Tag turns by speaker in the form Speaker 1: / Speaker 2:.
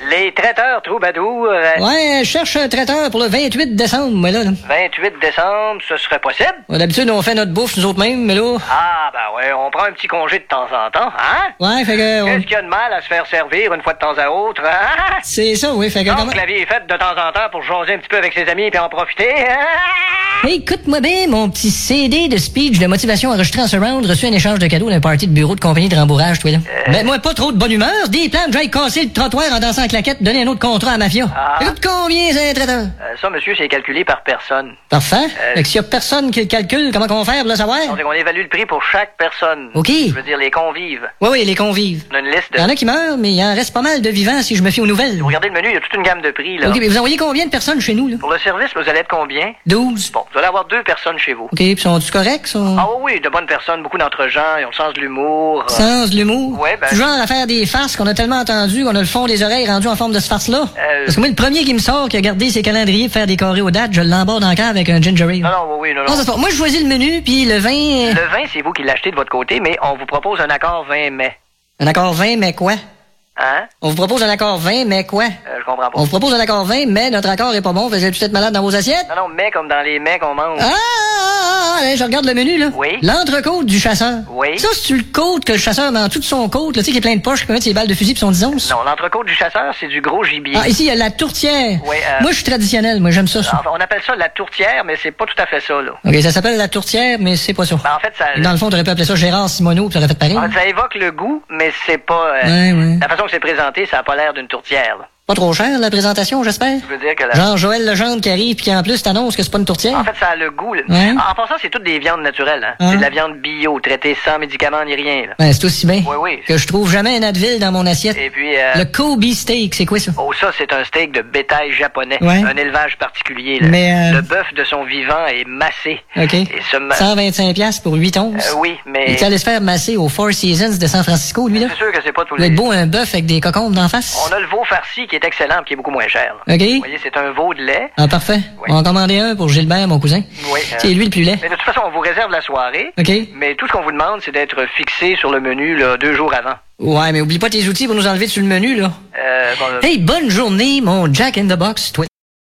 Speaker 1: Les traiteurs troubadours.
Speaker 2: Ouais, je cherche un traiteur pour le 28 décembre, moi, là.
Speaker 1: 28 décembre, ce serait possible?
Speaker 2: Ouais, d'habitude, on fait notre bouffe nous autres mêmes, mais là...
Speaker 1: Ah, ben ouais, on prend un petit congé de temps en temps, hein?
Speaker 2: Ouais, fait que...
Speaker 1: Qu'est-ce qu'il y a de mal à se faire servir une fois de temps à autre, hein?
Speaker 2: C'est ça, oui, fait que...
Speaker 1: Donc, la vie est faite de temps en temps pour jaser un petit peu avec ses amis et en profiter, hein?
Speaker 2: Hey, écoute-moi bien, mon petit CD de speech de motivation enregistré en surround, reçu un échange de cadeaux d'un party de bureau de compagnie de rembourrage, toi, là. Ben, moi, pas trop de bonne humeur, des plans que j'aille casser le trottoir en dansant en claquette, donner un autre contrat à Mafia.
Speaker 1: Ah.
Speaker 2: Écoute, combien c'est un traiteur?
Speaker 1: Ça, monsieur, c'est calculé par personne.
Speaker 2: Parfait. Fait que s'il y a personne qui le calcule, comment qu'on va faire pour le savoir?
Speaker 1: On dit qu'on évalue le prix pour chaque personne.
Speaker 2: OK.
Speaker 1: Je veux dire, les convives.
Speaker 2: Oui, les convives.
Speaker 1: On a une liste
Speaker 2: Il y en
Speaker 1: de...
Speaker 2: a qui meurent, mais il en reste pas mal de vivants si je me fie aux nouvelles.
Speaker 1: Vous regardez le menu, il y a toute une gamme de prix, là.
Speaker 2: OK, mais vous envoyez combien de personnes chez nous, là?
Speaker 1: Pour le service, vous allez être combien?
Speaker 2: 12.
Speaker 1: Bon, vous allez avoir 2 personnes chez vous.
Speaker 2: OK, puis sont-ils corrects, ça?
Speaker 1: Ah oui, de bonnes personnes, beaucoup d'entre gens, ils ont le sens de l'humour.
Speaker 2: Sens de l'humour?
Speaker 1: Ouais, ben...
Speaker 2: Du genre à faire des farces qu'on a tellement entendu qu'on a le fond des oreilles rendu en forme de ce farce-là. Parce que moi, le premier qui me sort, qui a gardé ses calendriers pour faire des carrés aux dates, je l'emborde encore avec un ginger ale.
Speaker 1: Non, oui, non.
Speaker 2: Non, ça se passe. Moi, je choisis le menu, puis le vin...
Speaker 1: Le vin, c'est vous qui l'achetez de votre côté, mais on vous propose un accord 20 mai.
Speaker 2: Un accord 20, mais quoi?
Speaker 1: Hein?
Speaker 2: On vous propose un accord 20, mais quoi?
Speaker 1: Je comprends pas.
Speaker 2: On vous propose un accord 20, mais notre accord est pas bon. Vous êtes peut-être malade dans vos assiettes?
Speaker 1: Non, mais comme dans les mets qu'on mange.
Speaker 2: Là, je regarde le menu, là.
Speaker 1: Oui.
Speaker 2: L'entrecôte du chasseur.
Speaker 1: Oui.
Speaker 2: Ça, c'est-tu le côte que le chasseur met en toute son côte, là, tu sais, qui est plein de poches, qui peut mettre ses balles de fusil pis son 10 onces?
Speaker 1: Non, l'entrecôte du chasseur, c'est du gros gibier.
Speaker 2: Ah, ici, il y a la tourtière.
Speaker 1: Oui,
Speaker 2: Moi, je suis traditionnel. Moi, j'aime ça.
Speaker 1: Enfin, on appelle ça la tourtière, mais c'est pas tout à fait ça, là.
Speaker 2: OK, ça s'appelle la tourtière, mais c'est pas ça.
Speaker 1: Ben, en fait, ça...
Speaker 2: Dans le fond, t'aurais pu appeler ça Gérard Simoneau, puis t'aurais fait pareil.
Speaker 1: En fait, ça évoque le goût, mais c'est pas...
Speaker 2: Ouais.
Speaker 1: La façon que c'est présenté, ça a pas l'air d'une tourtière, là.
Speaker 2: Pas trop cher, la présentation, j'espère?
Speaker 1: Je veux dire que la...
Speaker 2: Genre Joël Legendre qui arrive puis qui en plus t'annonce que c'est pas une tourtière?
Speaker 1: En fait, ça a le goût, là.
Speaker 2: Ouais.
Speaker 1: En passant, c'est toutes des viandes naturelles, hein. C'est de la viande bio, traitée sans médicaments ni rien, là.
Speaker 2: Ben, c'est aussi bien.
Speaker 1: Oui.
Speaker 2: Que je trouve jamais un Advil dans mon assiette.
Speaker 1: Et puis,
Speaker 2: Le Kobe steak, c'est quoi ça?
Speaker 1: Oh, ça, c'est un steak de bétail japonais.
Speaker 2: Ouais.
Speaker 1: Un élevage particulier, là.
Speaker 2: Mais,
Speaker 1: Le bœuf de son vivant est massé.
Speaker 2: OK.
Speaker 1: Et ce
Speaker 2: 125$ pour 8 onces?
Speaker 1: oui, mais...
Speaker 2: Il est allé se faire masser au Four Seasons de San Francisco, lui, là?
Speaker 1: C'est sûr que c'est pas tous
Speaker 2: Il va
Speaker 1: les...
Speaker 2: être beau un bœuf avec des cocombes d'en face?
Speaker 1: On a le veau farci qui est excellent, qui est beaucoup moins cher, là.
Speaker 2: OK.
Speaker 1: Vous voyez, c'est un veau de lait.
Speaker 2: Ah, parfait.
Speaker 1: Oui.
Speaker 2: On va en commander un pour Gilbert, mon cousin.
Speaker 1: Oui.
Speaker 2: C'est lui le plus laid.
Speaker 1: Mais de toute façon, on vous réserve la soirée.
Speaker 2: OK.
Speaker 1: Mais tout ce qu'on vous demande, c'est d'être fixé sur le menu, là, 2 jours avant.
Speaker 2: Ouais, mais oublie pas tes outils pour nous enlever sur le menu, là.
Speaker 1: Bon,
Speaker 2: Hey, bonne journée, mon Jack in the Box, toi.